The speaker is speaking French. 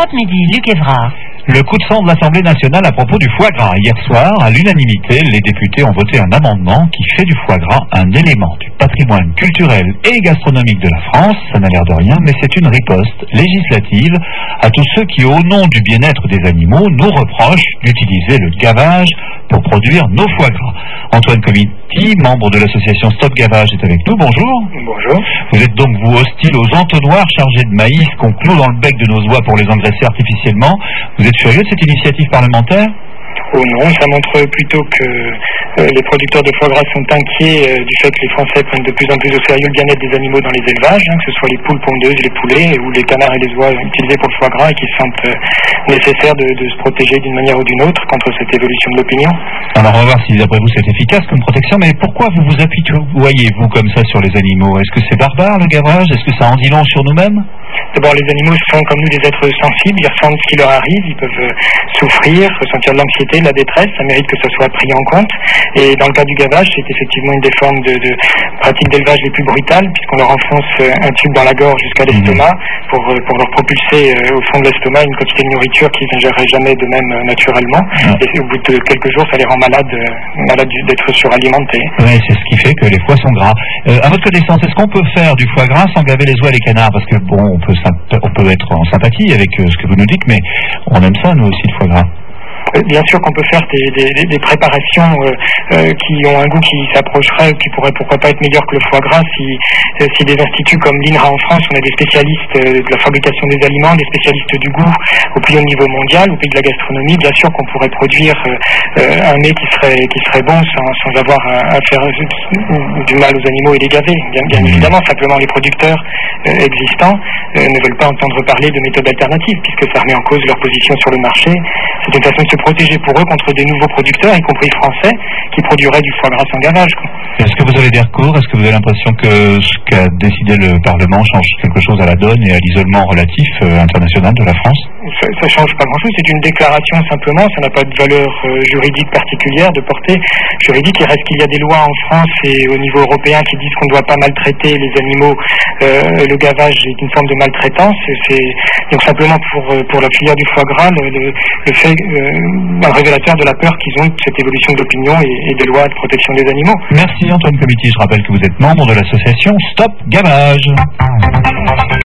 Europe Midi, Luc Évrard. Le coup de sang de l'Assemblée nationale à propos du foie gras. Hier soir, à l'unanimité, les députés ont voté un amendement qui fait du foie gras un élément du patrimoine culturel et gastronomique de la France. Ça n'a l'air de rien, mais c'est une riposte législative à tous ceux qui, au nom du bien-être des animaux, nous reprochent d'utiliser le gavage pour produire nos foie gras. Antoine Comiti, membre de l'association Stop Gavage, est avec nous. Bonjour. Bonjour. Vous êtes donc, vous, hostile aux entonnoirs chargés de maïs qu'on cloue dans le bec de nos oies pour les engraisser artificiellement. Vous êtes furieux de cette initiative parlementaire ? Oh non, ça montre plutôt que les producteurs de foie gras sont inquiets du fait que les Français prennent de plus en plus au sérieux le bien-être des animaux dans les élevages, que ce soit les poules pondeuses, les poulets ou les canards et les oies utilisés pour le foie gras et qui sentent nécessaire de se protéger d'une manière ou d'une autre contre cette évolution de l'opinion. Alors on va voir si d'après vous c'est efficace comme protection, mais pourquoi vous vous apitoyez-vous comme ça sur les animaux ? Est-ce que c'est barbare le gavage ? Est-ce que ça en dit long sur nous-mêmes ? D'abord, les animaux sont comme nous des êtres sensibles, ils ressentent ce qui leur arrive, ils peuvent souffrir, ressentir de l'anxiété, de la détresse, ça mérite que ça soit pris en compte. Et dans le cas du gavage, c'est effectivement une des formes de pratiques d'élevage les plus brutales, puisqu'on leur enfonce un tube dans la gorge jusqu'à l'estomac pour leur propulser au fond de l'estomac une quantité de nourriture qu'ils n'ingéreraient jamais d'eux-mêmes naturellement. Et au bout de quelques jours, ça les rend malades d'être suralimentés. Oui, c'est ce qui fait que les foies sont gras. À votre connaissance, est-ce qu'on peut faire du foie gras sans gaver les oies et les canards ? Parce que bon, on peut être en sympathie avec ce que vous nous dites, mais on aime ça, nous aussi, le foie gras. Bien sûr qu'on peut faire des préparations qui ont un goût qui s'approcherait, qui pourrait pourquoi pas être meilleur que le foie gras si des instituts comme l'INRA en France, on a des spécialistes de la fabrication des aliments, des spécialistes du goût au plus haut niveau mondial, au pays de la gastronomie. Bien sûr qu'on pourrait produire un mets qui serait bon sans avoir à faire du mal aux animaux et les gaver. Bien évidemment, simplement les producteurs existants ne veulent pas entendre parler de méthodes alternatives puisque ça remet en cause leur position sur le marché. C'est une façon de se protéger pour eux contre des nouveaux producteurs, y compris français, qui produiraient du foie gras sans gavage. Est-ce que vous avez des recours ? Est-ce que vous avez l'impression que ce qu'a décidé le Parlement change quelque chose à la donne et à l'isolement relatif international de la France ? Ça change pas grand-chose, c'est une déclaration simplement, ça n'a pas de valeur juridique particulière, de portée juridique. Il reste qu'il y a des lois en France et au niveau européen qui disent qu'on ne doit pas maltraiter les animaux. Le gavage est une forme de maltraitance. Donc simplement pour la filière du foie gras, le fait un révélateur de la peur qu'ils ont de cette évolution de l'opinion et des lois de protection des animaux. Merci Antoine Comiti, je rappelle que vous êtes membre de l'association Stop Gavage.